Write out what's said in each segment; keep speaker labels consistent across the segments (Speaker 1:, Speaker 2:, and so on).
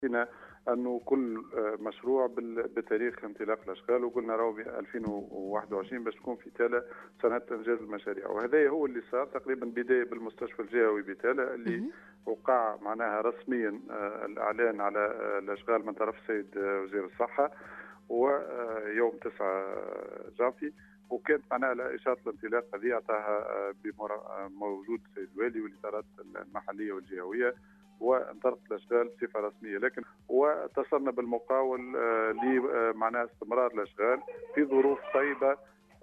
Speaker 1: حكينا انه كل مشروع بتاريخ انطلاق الاشغال، وقلنا راهو ب 2021 باش تكون في تالا سنه انجاز المشاريع. وهذا هو اللي صار تقريبا، بدايه بالمستشفى الجهوي بتالا اللي وقع معناها رسميا الاعلان على الاشغال من طرف السيد وزير الصحه، ويوم 9 جانفي. وكانت معناها اشاره الانطلاق هذه اعطاها بموجود السيد الوالي والادارات المحليه والجهويه، وانطلقت الاشغال بصفه رسميه. لكن واتصلنا بالمقاول لمعناها استمرار الاشغال في ظروف طيبه،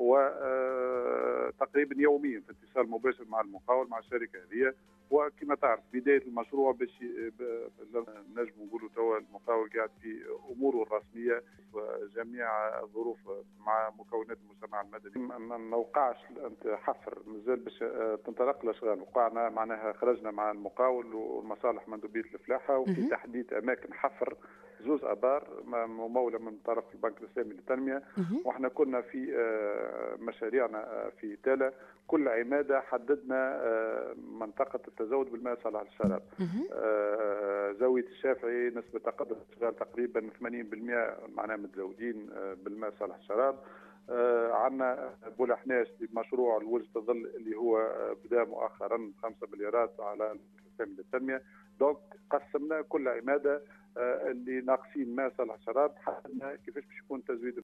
Speaker 1: وتقريبا يوميا في اتصال مباشر مع المقاول مع الشركه هذه. وكما تعرف بدايه المشروع باش نجم نقولوا توا المقاول قاعد في اموره الرسميه وجميع الظروف مع مكونات المجتمع المدني. ما نوقعش حفر مازال باش تنطلق الاشغال. وقعنا معناها خرجنا مع المقاول والمصالح مندوبيه الفلاحه وفي تحديد اماكن حفر زوز ابار مموله من طرف البنك الاسلامي للتنميه. واحنا كنا في مشاريعنا في تالا كل عماده حددنا منطقه التزود بالماء صالح للشراب. زاويه الشافعي نسبه تقدم الاشغال تقريبا 80% معناها متزودين بالماء صالح للشراب. عندنا بولحناش بمشروع الوجد الظل اللي هو بدا مؤخرا 5 مليارات على الاسلامي للتنميه. دونك قسمنا كل عماده اللي ناقصين ماء صالح للشراب، حددنا كيفاش باش يكون تزويد